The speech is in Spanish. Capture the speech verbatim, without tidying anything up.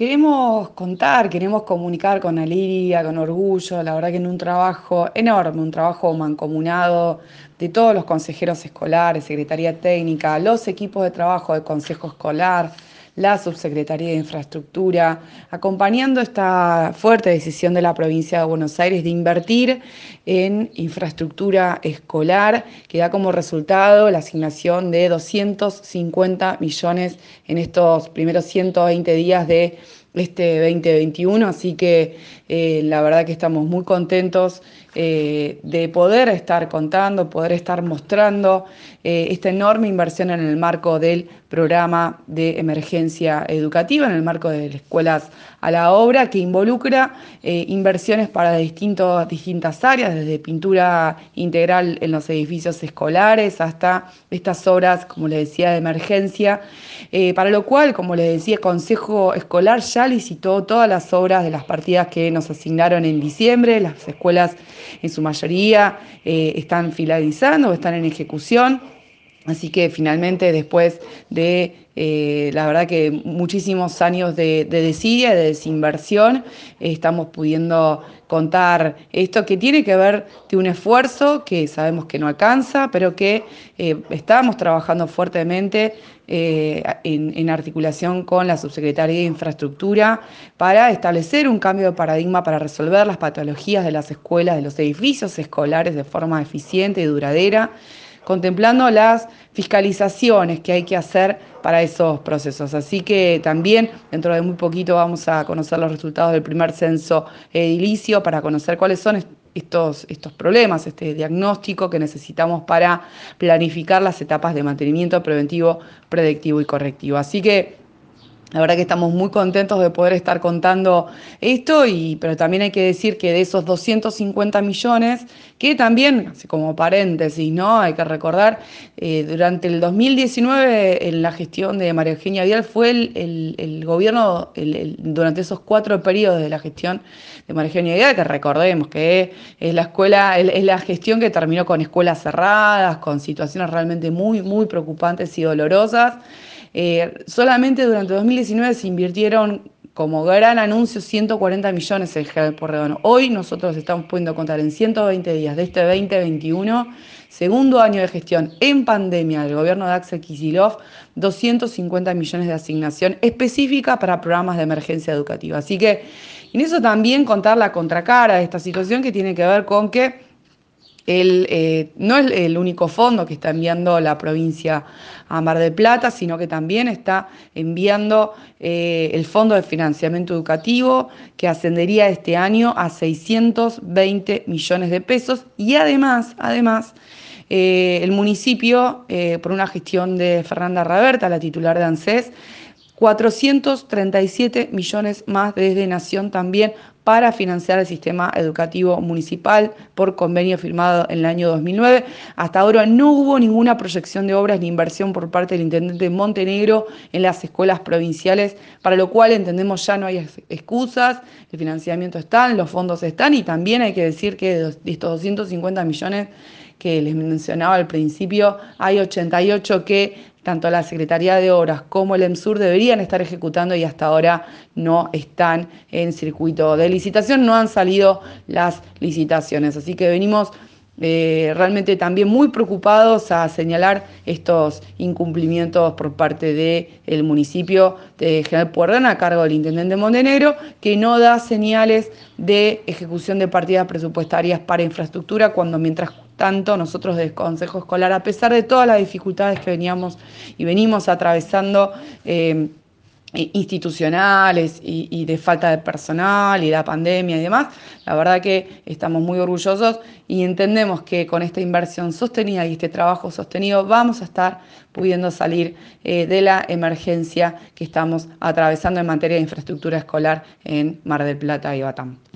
Queremos contar, queremos comunicar con alegría, con orgullo, la verdad que en un trabajo enorme, un trabajo mancomunado de todos los consejeros escolares, Secretaría Técnica, los equipos de trabajo del Consejo Escolar, la Subsecretaría de Infraestructura, acompañando esta fuerte decisión de la provincia de Buenos Aires de invertir en infraestructura escolar, que da como resultado la asignación de doscientos cincuenta millones en estos primeros ciento veinte días de este veinte veintiuno, así que eh, la verdad que estamos muy contentos eh, de poder estar contando, poder estar mostrando eh, esta enorme inversión en el marco del programa de emergencia educativa, en el marco de las escuelas a la obra, que involucra eh, inversiones para distintos, distintas áreas, desde pintura integral en los edificios escolares hasta estas obras, como les decía, de emergencia, eh, para lo cual, como les decía, el Consejo Escolar ya licitó todas las obras de las partidas que nos asignaron en diciembre. Las escuelas en su mayoría eh, están finalizando, están en ejecución. Así que finalmente, después de, eh, la verdad que muchísimos años de, de desidia, de desinversión, eh, estamos pudiendo contar esto que tiene que ver de un esfuerzo que sabemos que no alcanza, pero que eh, estamos trabajando fuertemente eh, en, en articulación con la Subsecretaría de Infraestructura para establecer un cambio de paradigma para resolver las patologías de las escuelas, de los edificios escolares de forma eficiente y duradera, contemplando las fiscalizaciones que hay que hacer para esos procesos. Así que también dentro de muy poquito vamos a conocer los resultados del primer censo edilicio para conocer cuáles son estos, estos problemas, este diagnóstico que necesitamos para planificar las etapas de mantenimiento preventivo, predictivo y correctivo. Así que la verdad que estamos muy contentos de poder estar contando esto, y, pero también hay que decir que de esos doscientos cincuenta millones, que también, así como paréntesis, ¿no? Hay que recordar, eh, durante el dos mil diecinueve, en la gestión de María Eugenia Vidal, fue el, el, el gobierno, el, el, durante esos cuatro periodos de la gestión de María Eugenia Vidal, que recordemos que es la escuela, es la gestión que terminó con escuelas cerradas, con situaciones realmente muy, muy preocupantes y dolorosas. Eh, solamente durante dos mil diecinueve se invirtieron como gran anuncio ciento cuarenta millones en General Porredón. Hoy nosotros estamos pudiendo contar en ciento veinte días de este veinte veintiuno, segundo año de gestión en pandemia del gobierno de Axel Kicillof, doscientos cincuenta millones de asignación específica para programas de emergencia educativa. Así que en eso también contar la contracara de esta situación, que tiene que ver con que el, eh, no es el único fondo que está enviando la provincia a Mar del Plata, sino que también está enviando eh, el Fondo de Financiamiento Educativo, que ascendería este año a seiscientos veinte millones de pesos. Y además, además eh, el municipio, eh, por una gestión de Fernanda Raberta, la titular de ANSES, cuatrocientos treinta y siete millones más desde Nación también para financiar el sistema educativo municipal por convenio firmado en el año dos mil nueve. Hasta ahora no hubo ninguna proyección de obras ni inversión por parte del intendente Montenegro en las escuelas provinciales, para lo cual entendemos ya no hay excusas, el financiamiento está, los fondos están, y también hay que decir que de estos doscientos cincuenta millones que les mencionaba al principio, hay ochenta y ocho que tanto la Secretaría de Obras como el EMSUR deberían estar ejecutando, y hasta ahora no están en circuito de licitación, no han salido las licitaciones. Así que venimos eh, realmente también muy preocupados a señalar estos incumplimientos por parte del municipio de General Pueyrredón a cargo del intendente Montenegro, que no da señales de ejecución de partidas presupuestarias para infraestructura, cuando mientras tanto nosotros desde el Consejo Escolar, a pesar de todas las dificultades que veníamos y venimos atravesando, eh, institucionales y, y de falta de personal y la pandemia y demás, la verdad que estamos muy orgullosos y entendemos que con esta inversión sostenida y este trabajo sostenido vamos a estar pudiendo salir eh, de la emergencia que estamos atravesando en materia de infraestructura escolar en Mar del Plata y Batam.